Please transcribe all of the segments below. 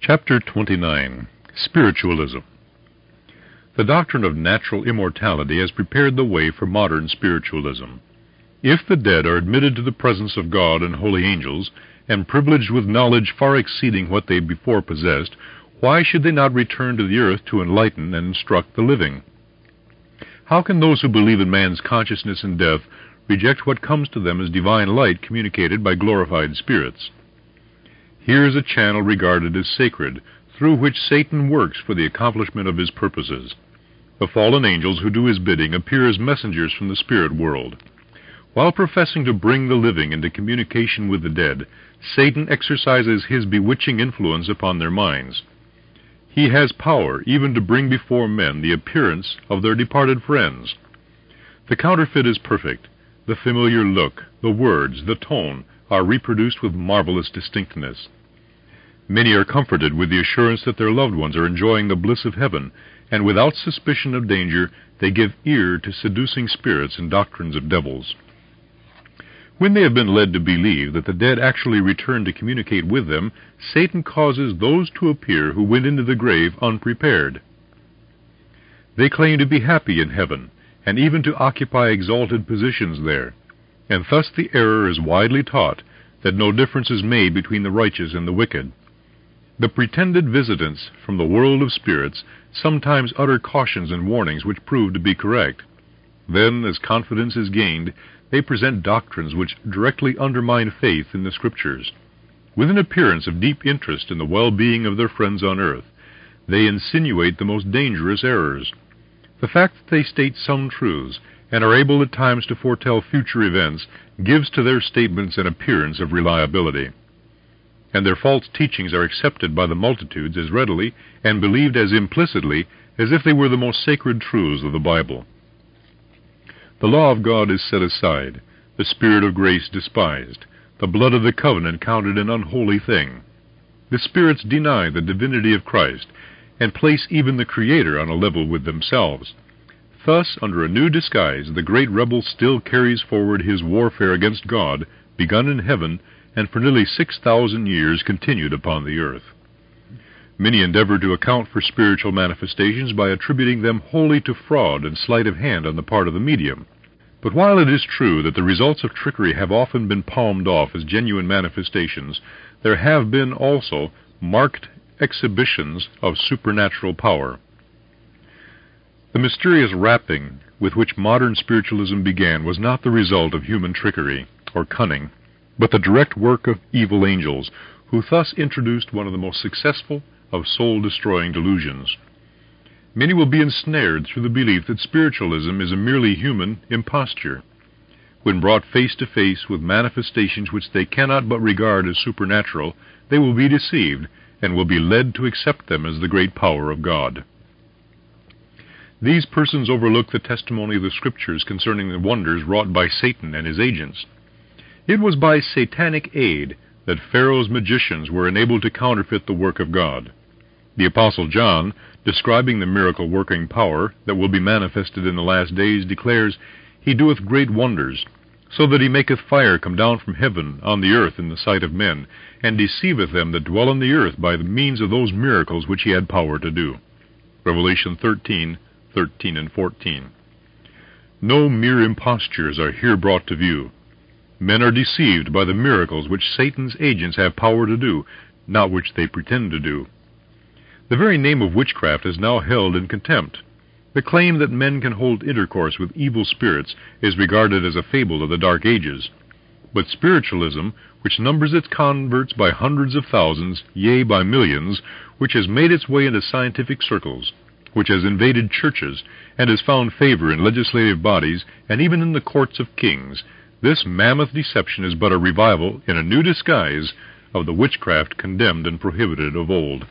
Chapter 29. Spiritualism. The doctrine of natural immortality has prepared the way for modern spiritualism. If the dead are admitted to the presence of God and holy angels, and privileged with knowledge far exceeding what they before possessed, why should they not return to the earth to enlighten and instruct the living? How can those who believe in man's consciousness in death reject what comes to them as divine light communicated by glorified spirits? Here is a channel regarded as sacred, through which Satan works for the accomplishment of his purposes. The fallen angels who do his bidding appear as messengers from the spirit world. While professing to bring the living into communication with the dead, Satan exercises his bewitching influence upon their minds. He has power even to bring before men the appearance of their departed friends. The counterfeit is perfect. The familiar look, the words, the tone are reproduced with marvelous distinctness. Many are comforted with the assurance that their loved ones are enjoying the bliss of heaven, and without suspicion of danger they give ear to seducing spirits and doctrines of devils. When they have been led to believe that the dead actually return to communicate with them, Satan causes those to appear who went into the grave unprepared. They claim to be happy in heaven, and even to occupy exalted positions there, and thus the error is widely taught that no difference is made between the righteous and the wicked. The pretended visitants from the world of spirits sometimes utter cautions and warnings which prove to be correct. Then, as confidence is gained, they present doctrines which directly undermine faith in the Scriptures. With an appearance of deep interest in the well-being of their friends on earth, they insinuate the most dangerous errors. The fact that they state some truths, and are able at times to foretell future events, gives to their statements an appearance of reliability. And their false teachings are accepted by the multitudes as readily and believed as implicitly as if they were the most sacred truths of the Bible. The law of God is set aside, the Spirit of grace despised, the blood of the covenant counted an unholy thing. The spirits deny the divinity of Christ, and place even the Creator on a level with themselves. Thus, under a new disguise, the great rebel still carries forward his warfare against God, begun in heaven, and for nearly 6,000 years continued upon the earth. Many endeavor to account for spiritual manifestations by attributing them wholly to fraud and sleight of hand on the part of the medium. But while it is true that the results of trickery have often been palmed off as genuine manifestations, there have been also marked exhibitions of supernatural power. The mysterious wrapping with which modern spiritualism began was not the result of human trickery or cunning, but the direct work of evil angels, who thus introduced one of the most successful of soul-destroying delusions. Many will be ensnared through the belief that spiritualism is a merely human imposture. When brought face to face with manifestations which they cannot but regard as supernatural, they will be deceived, and will be led to accept them as the great power of God. These persons overlook the testimony of the Scriptures concerning the wonders wrought by Satan and his agents. It was by satanic aid that Pharaoh's magicians were enabled to counterfeit the work of God. The Apostle John, describing the miracle-working power that will be manifested in the last days, declares, "He doeth great wonders, so that he maketh fire come down from heaven on the earth in the sight of men, and deceiveth them that dwell on the earth by the means of those miracles which he had power to do." Revelation 13:13 and 14. No mere impostures are here brought to view. Men are deceived by the miracles which Satan's agents have power to do, not which they pretend to do. The very name of witchcraft is now held in contempt. The claim that men can hold intercourse with evil spirits is regarded as a fable of the Dark Ages. But spiritualism, which numbers its converts by hundreds of thousands, yea, by millions, which has made its way into scientific circles, which has invaded churches, and has found favor in legislative bodies, and even in the courts of kings, this mammoth deception is but a revival, in a new disguise, of the witchcraft condemned and prohibited of old.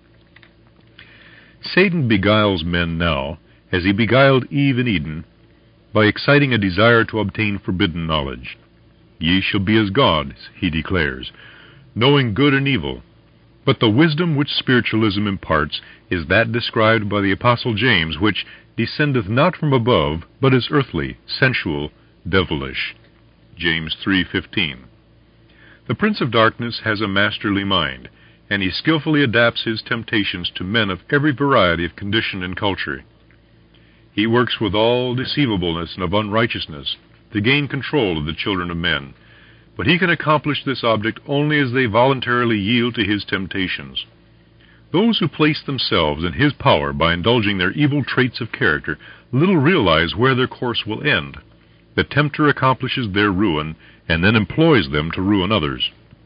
Satan beguiles men now, as he beguiled Eve in Eden, by exciting a desire to obtain forbidden knowledge. "Ye shall be as gods," he declares, knowing good and evil. But the wisdom which spiritualism imparts is that described by the Apostle James, which descendeth not from above, but is earthly, sensual, devilish. James 3:15. The prince of darkness has a masterly mind, and he skillfully adapts his temptations to men of every variety of condition and culture. He works with all deceivableness and of unrighteousness to gain control of the children of men, but he can accomplish this object only as they voluntarily yield to his temptations. Those who place themselves in his power by indulging their evil traits of character little realize where their course will end. The tempter accomplishes their ruin, and then employs them to ruin others.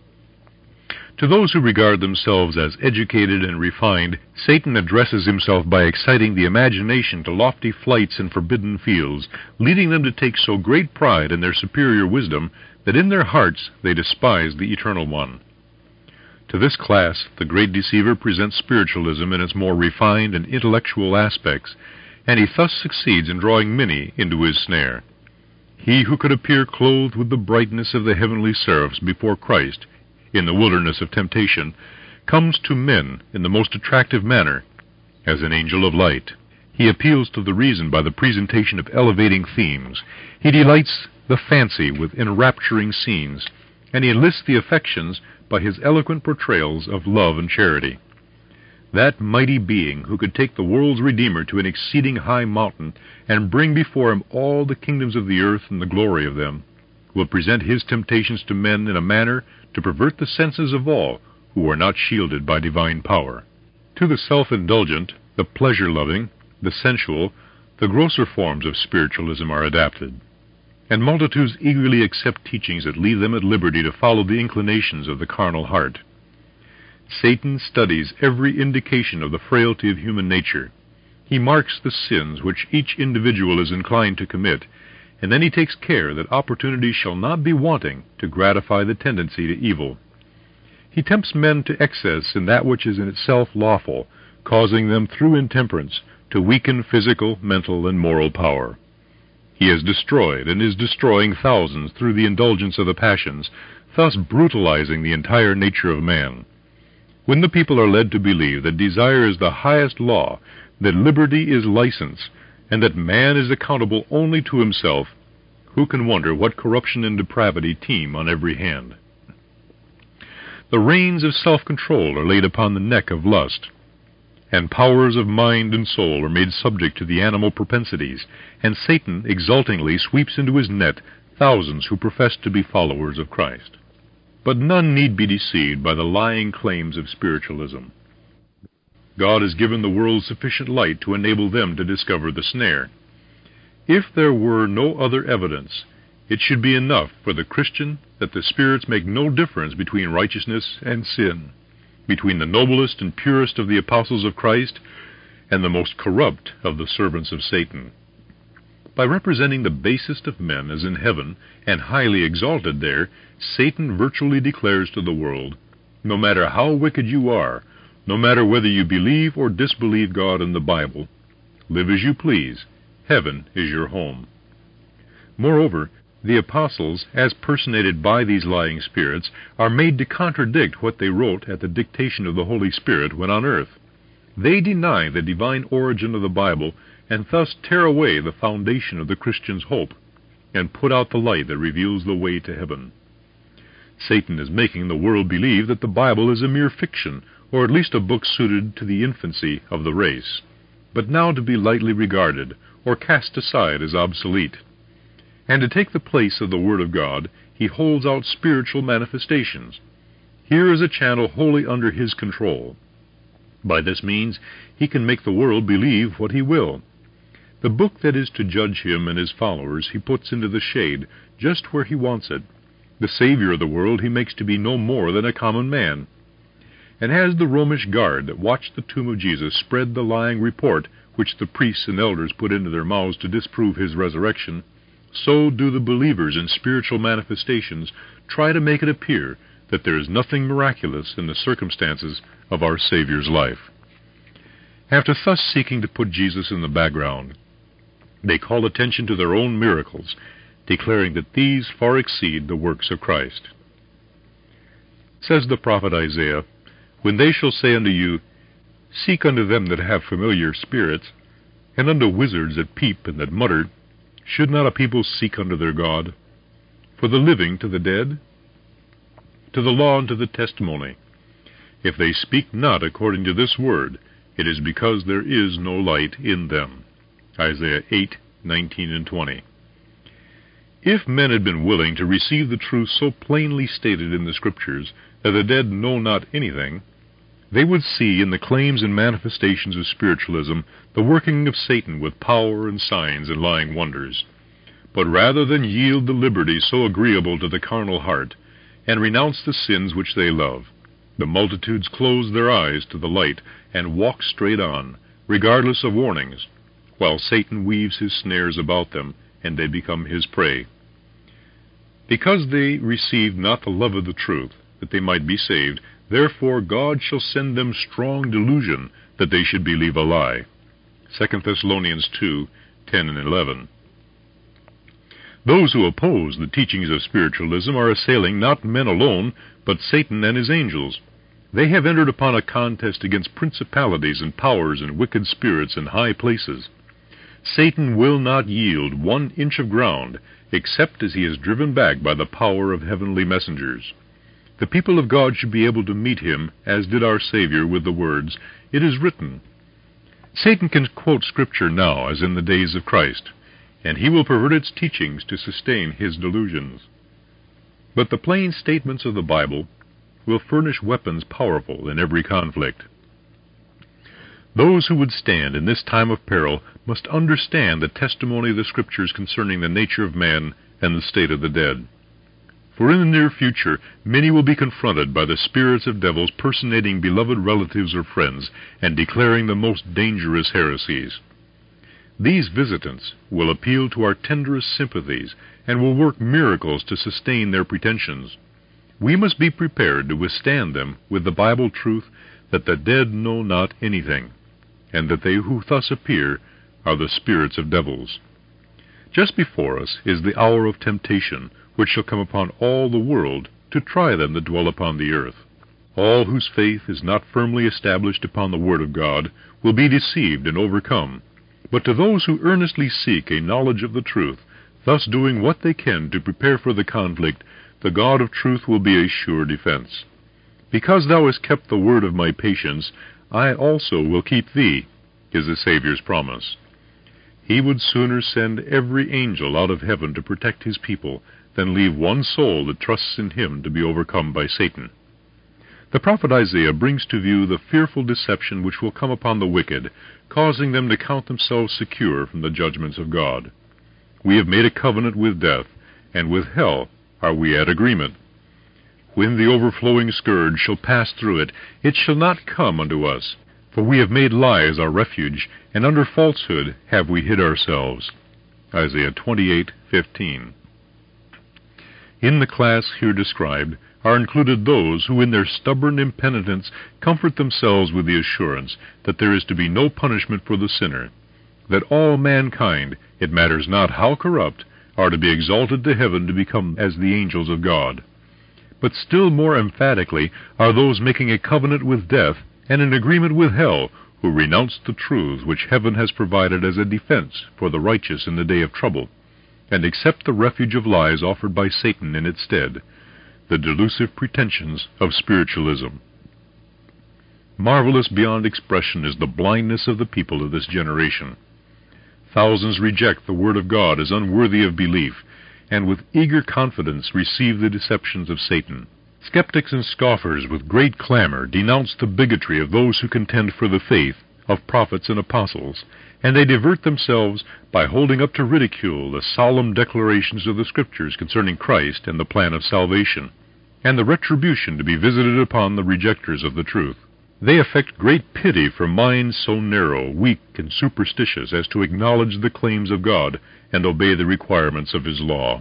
To those who regard themselves as educated and refined, Satan addresses himself by exciting the imagination to lofty flights in forbidden fields, leading them to take so great pride in their superior wisdom that in their hearts they despise the Eternal One. To this class, the great deceiver presents spiritualism in its more refined and intellectual aspects, and he thus succeeds in drawing many into his snare. He who could appear clothed with the brightness of the heavenly seraphs before Christ, in the wilderness of temptation, comes to men in the most attractive manner, as an angel of light. He appeals to the reason by the presentation of elevating themes. He delights the fancy with enrapturing scenes, and he enlists the affections by his eloquent portrayals of love and charity. That mighty being who could take the world's Redeemer to an exceeding high mountain and bring before him all the kingdoms of the earth and the glory of them, will present his temptations to men in a manner to pervert the senses of all who are not shielded by divine power. To the self-indulgent, the pleasure-loving, the sensual, the grosser forms of spiritualism are adapted, and multitudes eagerly accept teachings that leave them at liberty to follow the inclinations of the carnal heart. Satan studies every indication of the frailty of human nature. He marks the sins which each individual is inclined to commit, and then he takes care that opportunities shall not be wanting to gratify the tendency to evil. He tempts men to excess in that which is in itself lawful, causing them through intemperance to weaken physical, mental, and moral power. He has destroyed and is destroying thousands through the indulgence of the passions, thus brutalizing the entire nature of man. When the people are led to believe that desire is the highest law, that liberty is license, and that man is accountable only to himself, who can wonder what corruption and depravity teem on every hand? The reins of self-control are laid upon the neck of lust, and powers of mind and soul are made subject to the animal propensities, and Satan exultingly sweeps into his net thousands who profess to be followers of Christ. But none need be deceived by the lying claims of spiritualism. God has given the world sufficient light to enable them to discover the snare. If there were no other evidence, it should be enough for the Christian that the spirits make no difference between righteousness and sin, between the noblest and purest of the apostles of Christ and the most corrupt of the servants of Satan. By representing the basest of men as in heaven and highly exalted there, Satan virtually declares to the world, no matter how wicked you are, no matter whether you believe or disbelieve God and the Bible, live as you please, heaven is your home. Moreover, the apostles, as personated by these lying spirits, are made to contradict what they wrote at the dictation of the Holy Spirit when on earth. They deny the divine origin of the Bible, and thus tear away the foundation of the Christian's hope, and put out the light that reveals the way to heaven. Satan is making the world believe that the Bible is a mere fiction, or at least a book suited to the infancy of the race, but now to be lightly regarded, or cast aside as obsolete. And to take the place of the Word of God, he holds out spiritual manifestations. Here is a channel wholly under his control. By this means, he can make the world believe what he will. The book that is to judge him and his followers he puts into the shade, just where he wants it. The Savior of the world he makes to be no more than a common man. And as the Romish guard that watched the tomb of Jesus spread the lying report which the priests and elders put into their mouths to disprove his resurrection, so do the believers in spiritual manifestations try to make it appear that there is nothing miraculous in the circumstances of our Savior's life. After thus seeking to put Jesus in the background, they call attention to their own miracles, declaring that these far exceed the works of Christ. Says the prophet Isaiah, "When they shall say unto you, Seek unto them that have familiar spirits, and unto wizards that peep and that mutter, should not a people seek unto their God? For the living to the dead, to the law and to the testimony. If they speak not according to this word, it is because there is no light in them. Isaiah 8:19 and 20. If men had been willing to receive the truth so plainly stated in the Scriptures that the dead know not anything, they would see in the claims and manifestations of spiritualism the working of Satan with power and signs and lying wonders. But rather than yield the liberty so agreeable to the carnal heart, and renounce the sins which they love, the multitudes close their eyes to the light and walk straight on, regardless of warnings, while Satan weaves his snares about them, and they become his prey. Because they received not the love of the truth, that they might be saved, therefore God shall send them strong delusion, that they should believe a lie. 2 Thessalonians 2:10 and 11. Those who oppose the teachings of spiritualism are assailing not men alone, but Satan and his angels. They have entered upon a contest against principalities and powers and wicked spirits in high places. Satan will not yield 1 inch of ground, except as he is driven back by the power of heavenly messengers. The people of God should be able to meet him, as did our Savior, with the words, "It is written." Satan can quote Scripture now, as in the days of Christ, and he will pervert its teachings to sustain his delusions. But the plain statements of the Bible will furnish weapons powerful in every conflict. Those who would stand in this time of peril must understand the testimony of the Scriptures concerning the nature of man and the state of the dead. For in the near future, many will be confronted by the spirits of devils personating beloved relatives or friends and declaring the most dangerous heresies. These visitants will appeal to our tenderest sympathies and will work miracles to sustain their pretensions. We must be prepared to withstand them with the Bible truth that the dead know not anything, and that they who thus appear are the spirits of devils. Just before us is the hour of temptation, which shall come upon all the world to try them that dwell upon the earth. All whose faith is not firmly established upon the Word of God will be deceived and overcome. But to those who earnestly seek a knowledge of the truth, thus doing what they can to prepare for the conflict, the God of truth will be a sure defense. Because thou hast kept the word of my patience, I also will keep thee, is the Savior's promise. He would sooner send every angel out of heaven to protect his people than leave one soul that trusts in him to be overcome by Satan. The prophet Isaiah brings to view the fearful deception which will come upon the wicked, causing them to count themselves secure from the judgments of God. We have made a covenant with death, and with hell are we at agreement. When the overflowing scourge shall pass through it, it shall not come unto us. For we have made lies our refuge, and under falsehood have we hid ourselves. Isaiah 28:15. In the class here described are included those who in their stubborn impenitence comfort themselves with the assurance that there is to be no punishment for the sinner, that all mankind, it matters not how corrupt, are to be exalted to heaven to become as the angels of God. But still more emphatically are those making a covenant with death and an agreement with hell, who renounce the truths which heaven has provided as a defense for the righteous in the day of trouble, and accept the refuge of lies offered by Satan in its stead, the delusive pretensions of spiritualism. Marvelous beyond expression is the blindness of the people of this generation. Thousands reject the Word of God as unworthy of belief, and with eager confidence receive the deceptions of Satan. Skeptics and scoffers with great clamor denounce the bigotry of those who contend for the faith of prophets and apostles, and they divert themselves by holding up to ridicule the solemn declarations of the Scriptures concerning Christ and the plan of salvation, and the retribution to be visited upon the rejectors of the truth. They affect great pity for minds so narrow, weak, and superstitious as to acknowledge the claims of God and obey the requirements of His law.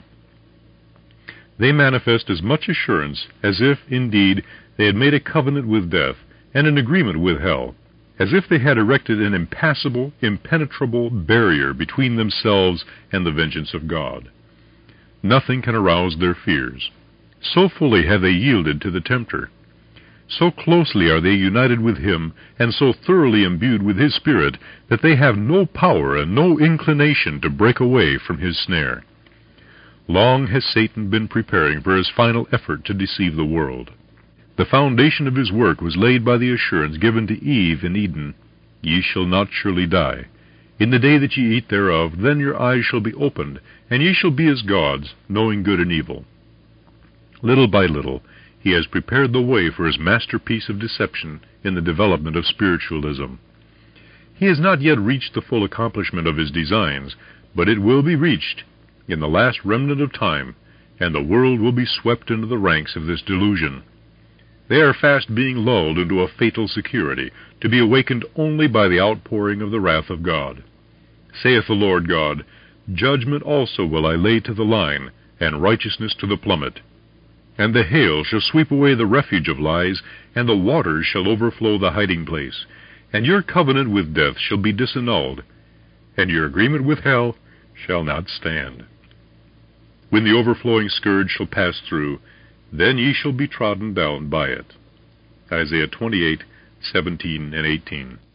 They manifest as much assurance as if, indeed, they had made a covenant with death and an agreement with hell, as if they had erected an impassable, impenetrable barrier between themselves and the vengeance of God. Nothing can arouse their fears. So fully have they yielded to the tempter. So closely are they united with him, and so thoroughly imbued with his spirit, that they have no power and no inclination to break away from his snare. Long has Satan been preparing for his final effort to deceive the world. The foundation of his work was laid by the assurance given to Eve in Eden, Ye shall not surely die. In the day that ye eat thereof, then your eyes shall be opened, and ye shall be as gods, knowing good and evil. Little by little, he has prepared the way for his masterpiece of deception in the development of spiritualism. He has not yet reached the full accomplishment of his designs, but it will be reached in the last remnant of time, and the world will be swept into the ranks of this delusion. They are fast being lulled into a fatal security, to be awakened only by the outpouring of the wrath of God. Saith the Lord God, Judgment also will I lay to the line, and righteousness to the plummet. And the hail shall sweep away the refuge of lies, and the waters shall overflow the hiding place. And your covenant with death shall be disannulled, and your agreement with hell shall not stand. When the overflowing scourge shall pass through, then ye shall be trodden down by it. Isaiah 28:17 and 18.